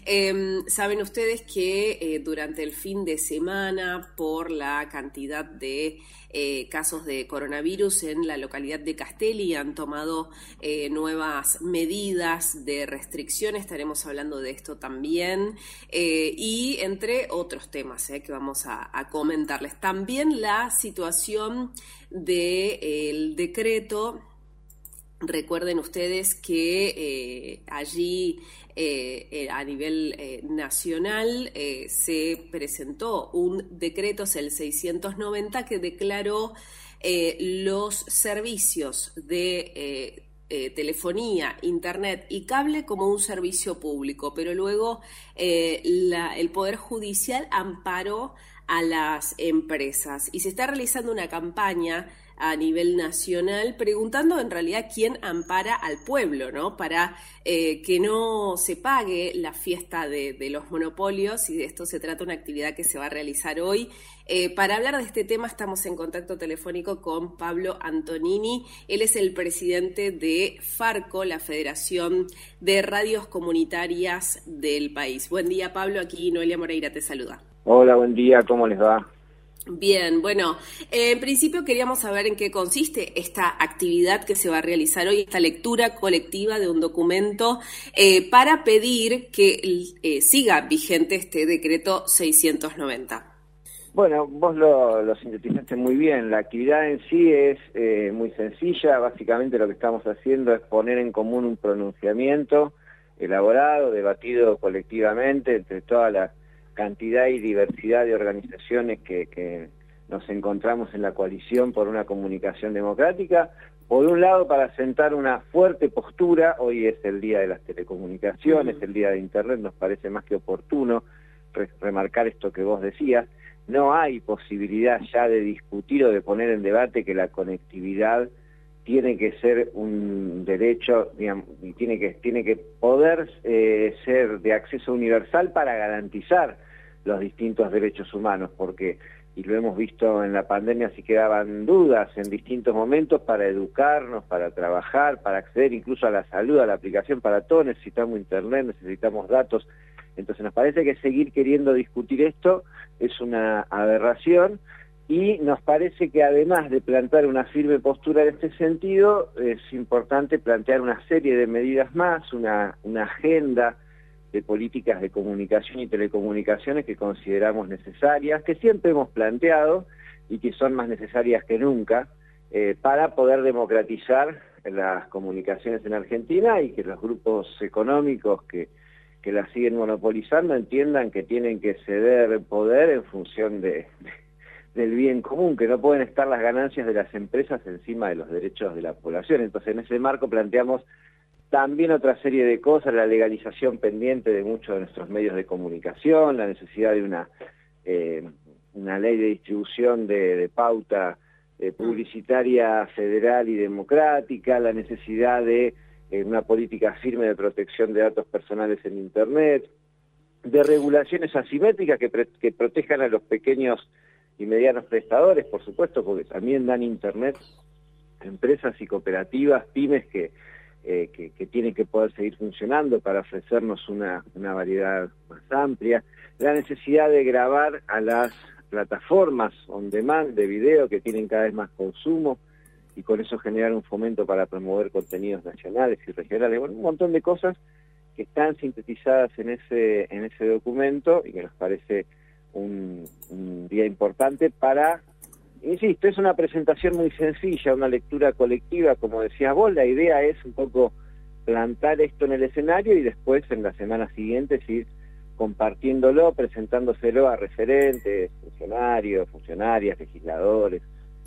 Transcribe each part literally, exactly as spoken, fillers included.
Eh, saben ustedes que eh, durante el fin de semana, por la cantidad de eh, casos de coronavirus en la localidad de Castelli, han tomado eh, nuevas medidas de restricción. Estaremos hablando de esto también, eh, y entre otros temas eh, que vamos a, a comentarles. También la situación del decreto. Recuerden ustedes que eh, allí eh, eh, a nivel eh, nacional eh, se presentó un decreto, es el seiscientos noventa, que declaró eh, los servicios de eh, eh, telefonía, internet y cable como un servicio público, pero luego eh, la, el Poder Judicial amparó a las empresas y se está realizando una campaña a nivel nacional, preguntando en realidad quién ampara al pueblo, ¿no? Para eh, que no se pague la fiesta de, de los monopolios, y de esto se trata una actividad que se va a realizar hoy. Eh, para hablar de este tema estamos en contacto telefónico con Pablo Antonini. Él es el presidente de Farco, la Federación de Radios Comunitarias del país. Buen día, Pablo, aquí Noelia Moreira te saluda. Hola, buen día, ¿cómo les va? Bien, bueno, eh, en principio queríamos saber en qué consiste esta actividad que se va a realizar hoy, esta lectura colectiva de un documento eh, para pedir que eh, siga vigente este decreto seiscientos noventa. Bueno, vos lo, lo sintetizaste muy bien. La actividad en sí es eh, muy sencilla. Básicamente lo que estamos haciendo es poner en común un pronunciamiento elaborado, debatido colectivamente entre todas las cantidad y diversidad de organizaciones que, que nos encontramos en la coalición por una comunicación democrática. Por un lado, para sentar una fuerte postura. Hoy es el día de las telecomunicaciones, el día de Internet, nos parece más que oportuno re remarcar esto que vos decías. No hay posibilidad ya de discutir o de poner en debate que la conectividad tiene que ser un derecho, digamos, y tiene que tiene que poder eh, ser de acceso universal para garantizar los distintos derechos humanos, porque, y lo hemos visto en la pandemia, si quedaban dudas en distintos momentos, para educarnos, para trabajar, para acceder incluso a la salud, a la aplicación, para todo necesitamos internet, necesitamos datos. Entonces nos parece que seguir queriendo discutir esto es una aberración. Y nos parece que además de plantar una firme postura en este sentido, es importante plantear una serie de medidas más, una, una agenda de políticas de comunicación y telecomunicaciones que consideramos necesarias, que siempre hemos planteado y que son más necesarias que nunca, eh, para poder democratizar las comunicaciones en Argentina y que los grupos económicos que, que las siguen monopolizando entiendan que tienen que ceder poder en función de... de del bien común, que no pueden estar las ganancias de las empresas encima de los derechos de la población. Entonces, en ese marco planteamos también otra serie de cosas, la legalización pendiente de muchos de nuestros medios de comunicación, la necesidad de una, eh, una ley de distribución de, de pauta eh, publicitaria federal y democrática, la necesidad de eh, una política firme de protección de datos personales en Internet, de regulaciones asimétricas que, pre que protejan a los pequeños y medianos prestadores, por supuesto, porque también dan Internet empresas y cooperativas, pymes que, eh, que, que tienen que poder seguir funcionando para ofrecernos una, una variedad más amplia, la necesidad de grabar a las plataformas on demand de video que tienen cada vez más consumo y con eso generar un fomento para promover contenidos nacionales y regionales, bueno, un montón de cosas que están sintetizadas en ese, en ese documento y que nos parece Un, un día importante para, insisto, es una presentación muy sencilla, una lectura colectiva, como decías vos. La idea es un poco plantar esto en el escenario y después en las semanas siguientes ir compartiéndolo, presentándoselo a referentes, funcionarios, funcionarias, legisladores,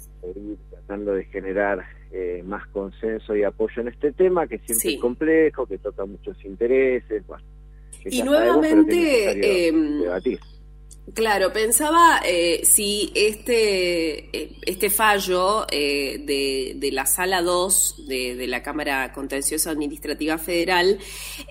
ir tratando de generar eh, más consenso y apoyo en este tema, que siempre sí. es complejo, que toca muchos intereses, bueno, que y nuevamente sabemos, pero que es necesario eh, debatir. Claro, pensaba eh, si este eh, este fallo eh, de, de la Sala dos de, de la Cámara Contenciosa Administrativa Federal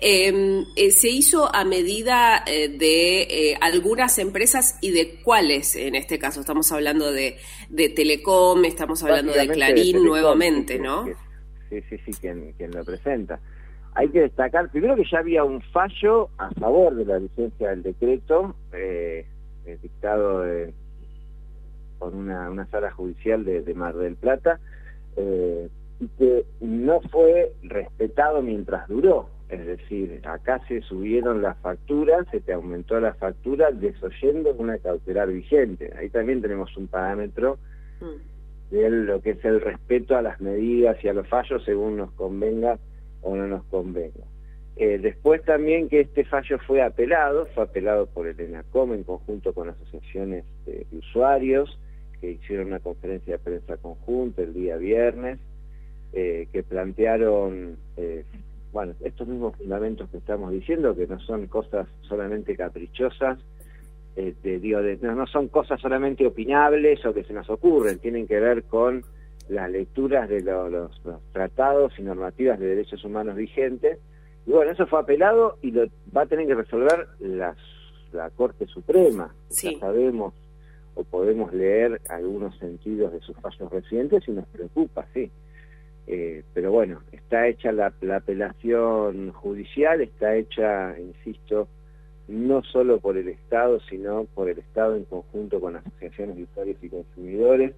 eh, eh, se hizo a medida eh, de eh, algunas empresas y de cuáles en este caso. Estamos hablando de, de Telecom, estamos hablando de Clarín de Telecom, nuevamente, sí, ¿no? Que, sí, sí, sí, quien, quien lo presenta. Hay que destacar primero que ya había un fallo a favor de la vigencia del decreto, eh, dictado de, por una, una sala judicial de, de Mar del Plata, eh, y que no fue respetado mientras duró. Es decir, acá se subieron las facturas, se te aumentó la factura desoyendo una cautelar vigente. Ahí también tenemos un parámetro mm. de lo que es el respeto a las medidas y a los fallos según nos convenga o no nos convenga. Eh, después también que este fallo fue apelado, fue apelado por el ENACOM en conjunto con asociaciones de, de usuarios, que hicieron una conferencia de prensa conjunta el día viernes, eh, que plantearon... Eh, bueno, estos mismos fundamentos que estamos diciendo, que no son cosas solamente caprichosas, eh, de, digo, de, no, no son cosas solamente opinables o que se nos ocurren, tienen que ver con las lecturas de lo, los, los tratados y normativas de derechos humanos vigentes. Y bueno, eso fue apelado y lo va a tener que resolver las, la Corte Suprema. Sí. Ya sabemos o podemos leer algunos sentidos de sus fallos recientes y nos preocupa, sí. Eh, pero bueno, está hecha la, la apelación judicial, está hecha, insisto, no solo por el Estado, sino por el Estado en conjunto con asociaciones de usuarios y consumidores,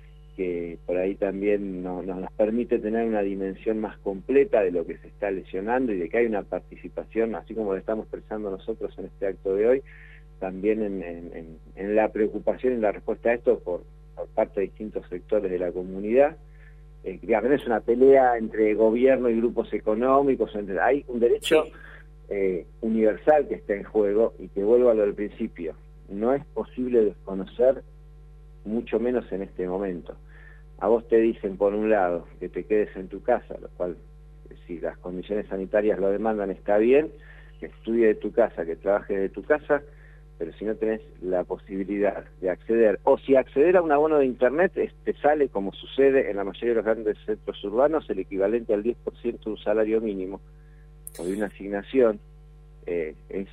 que por ahí también no, nos permite tener una dimensión más completa de lo que se está lesionando y de que hay una participación, así como lo estamos expresando nosotros en este acto de hoy, también en, en, en la preocupación y la respuesta a esto por, por parte de distintos sectores de la comunidad. Eh, digamos, no es una pelea entre gobierno y grupos económicos, entre, hay un derecho sí. eh, universal que está en juego y que vuelvo a lo del principio, no es posible desconocer, mucho menos en este momento. A vos te dicen por un lado que te quedes en tu casa, lo cual si las condiciones sanitarias lo demandan está bien, que estudie de tu casa, que trabaje de tu casa, pero si no tenés la posibilidad de acceder, o si acceder a un abono de internet te sale, como sucede en la mayoría de los grandes centros urbanos, el equivalente al diez por ciento de un salario mínimo o de una asignación, eh, es,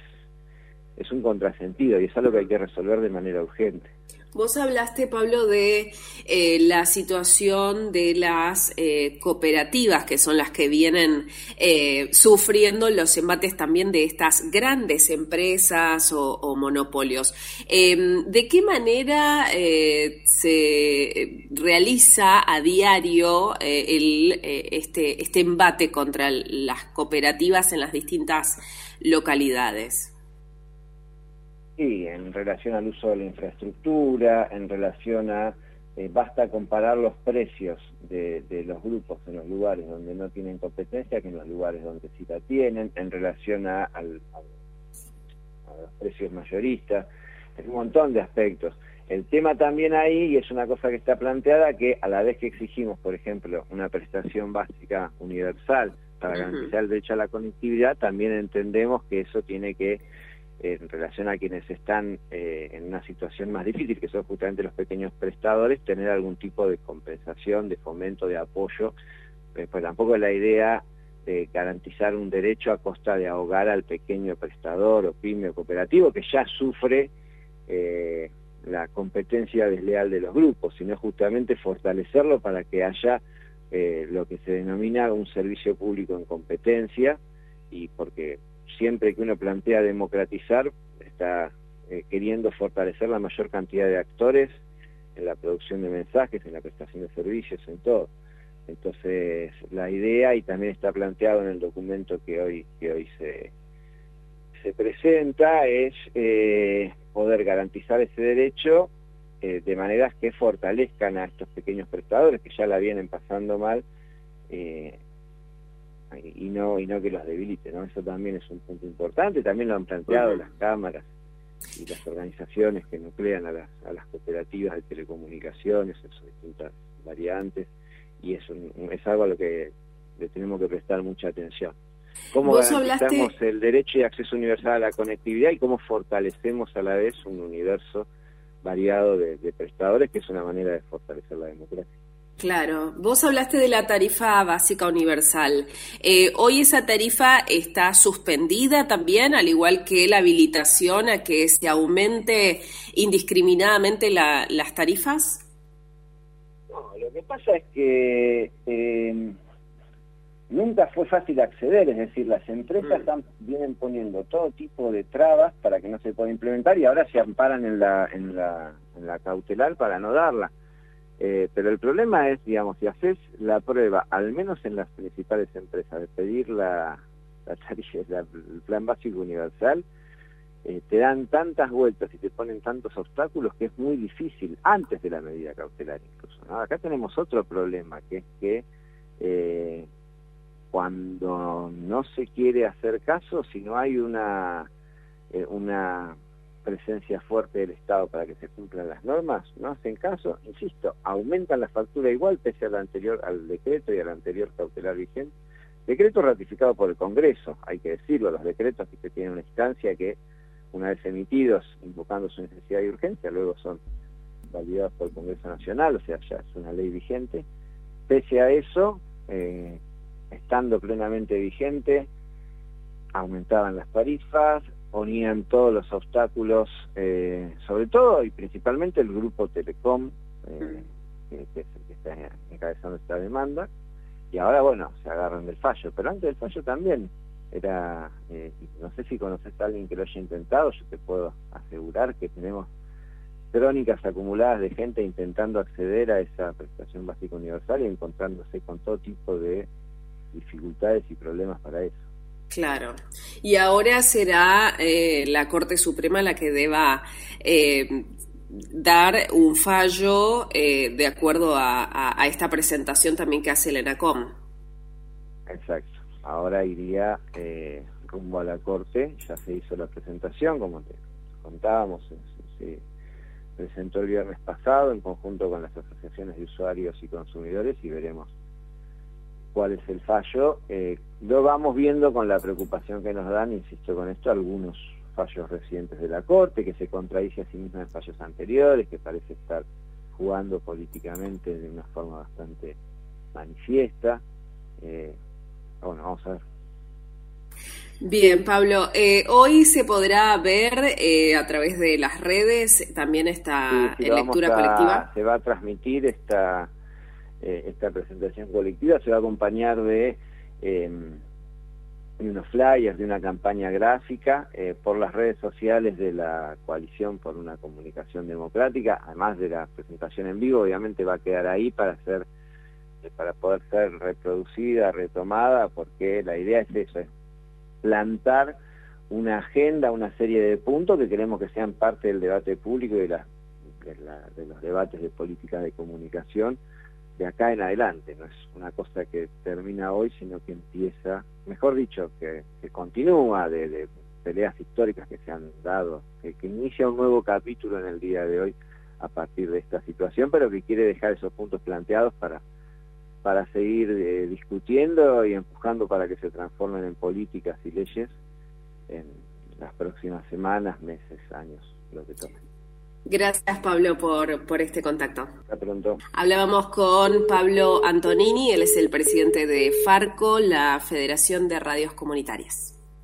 es un contrasentido y es algo que hay que resolver de manera urgente. Vos hablaste, Pablo, de eh, la situación de las eh, cooperativas, que son las que vienen eh, sufriendo los embates también de estas grandes empresas o, o monopolios. Eh, ¿De qué manera eh, se realiza a diario eh, el, eh, este, este embate contra las cooperativas en las distintas localidades? Sí, en relación al uso de la infraestructura, en relación a, eh, basta comparar los precios de, de los grupos en los lugares donde no tienen competencia que en los lugares donde sí la tienen, en relación a, al, a, a los precios mayoristas, es un montón de aspectos. El tema también ahí, y es una cosa que está planteada, que a la vez que exigimos, por ejemplo, una prestación básica universal para garantizar el derecho a la conectividad, también entendemos que eso tiene que, en relación a quienes están eh, en una situación más difícil, que son justamente los pequeños prestadores, tener algún tipo de compensación, de fomento, de apoyo, eh, pues tampoco es la idea de garantizar un derecho a costa de ahogar al pequeño prestador o pyme o cooperativo, que ya sufre eh, la competencia desleal de los grupos, sino justamente fortalecerlo para que haya eh, lo que se denomina un servicio público en competencia, y porque siempre que uno plantea democratizar, está eh, queriendo fortalecer la mayor cantidad de actores en la producción de mensajes, en la prestación de servicios, en todo. Entonces, la idea, y también está planteado en el documento que hoy, que hoy se, se presenta, es eh, poder garantizar ese derecho eh, de maneras que fortalezcan a estos pequeños prestadores que ya la vienen pasando mal, eh, y no y no que los debilite, ¿no? Eso también es un punto importante, también lo han planteado uh-huh. las cámaras y las organizaciones que nuclean a las, a las cooperativas de telecomunicaciones en sus distintas variantes, y es, un, es algo a lo que le tenemos que prestar mucha atención. ¿Cómo garantizamos hablaste... el derecho y acceso universal a la conectividad y cómo fortalecemos a la vez un universo variado de, de prestadores, que es una manera de fortalecer la democracia? Claro, vos hablaste de la tarifa básica universal. Eh, ¿Hoy esa tarifa está suspendida también, al igual que la habilitación a que se aumente indiscriminadamente la, las tarifas? No, lo que pasa es que eh, nunca fue fácil acceder, es decir, las empresas Mm. están, vienen poniendo todo tipo de trabas para que no se pueda implementar y ahora se amparan en la, en la, en la cautelar para no darla. Eh, pero el problema es, digamos, si haces la prueba, al menos en las principales empresas, de pedir la, la tarifa, la, el plan básico universal, eh, te dan tantas vueltas y te ponen tantos obstáculos que es muy difícil, antes de la medida cautelar incluso, ¿no? Acá tenemos otro problema, que es que eh, cuando no se quiere hacer caso, si no hay una, eh, una presencia fuerte del Estado para que se cumplan las normas, no hacen caso, insisto, aumentan la factura igual pese al anterior, al decreto y al anterior cautelar vigente. Decreto ratificado por el Congreso, hay que decirlo, los decretos que tienen una instancia que, una vez emitidos, invocando su necesidad y urgencia, luego son validados por el Congreso Nacional, o sea, ya es una ley vigente. Pese a eso, eh, estando plenamente vigente, aumentaban las tarifas, ponían todos los obstáculos, eh, sobre todo y principalmente el grupo Telecom, eh, que, que es el que está encabezando esta demanda, y ahora, bueno, se agarran del fallo, pero antes del fallo también era, eh, no sé si conoces a alguien que lo haya intentado, yo te puedo asegurar que tenemos crónicas acumuladas de gente intentando acceder a esa prestación básica universal y encontrándose con todo tipo de dificultades y problemas para eso. Claro. Y ahora será eh, la Corte Suprema la que deba eh, dar un fallo eh, de acuerdo a, a, a esta presentación también que hace el ENACOM. Exacto. Ahora iría eh, rumbo a la Corte, ya se hizo la presentación, como te contábamos, se, se presentó el viernes pasado en conjunto con las asociaciones de usuarios y consumidores y veremos cuál es el fallo. Eh, lo vamos viendo con la preocupación que nos dan, insisto con esto, algunos fallos recientes de la Corte, que se contradice a sí misma en fallos anteriores, que parece estar jugando políticamente de una forma bastante manifiesta. Eh, bueno, vamos a ver. Bien, Pablo, eh, hoy se podrá ver eh, a través de las redes también esta sí, sí, lectura a, colectiva. Se va a transmitir esta eh, esta presentación colectiva, se va a acompañar de, eh, de unos flyers, de una campaña gráfica eh, por las redes sociales de la Coalición por una Comunicación Democrática, además de la presentación en vivo, obviamente va a quedar ahí para ser para poder ser reproducida, retomada, porque la idea es eso, es plantar una agenda, una serie de puntos que queremos que sean parte del debate público y de, la, de, la, de los debates de política de comunicación de acá en adelante. No es una cosa que termina hoy, sino que empieza, mejor dicho, que, que continúa de, de peleas históricas que se han dado, que, que inicia un nuevo capítulo en el día de hoy a partir de esta situación, pero que quiere dejar esos puntos planteados para para seguir eh, discutiendo y empujando para que se transformen en políticas y leyes en las próximas semanas, meses, años, lo que tome. Gracias, Pablo, por, por este contacto. Hasta pronto. Hablábamos con Pablo Antonini, él es el presidente de Farco, la Federación de Radios Comunitarias.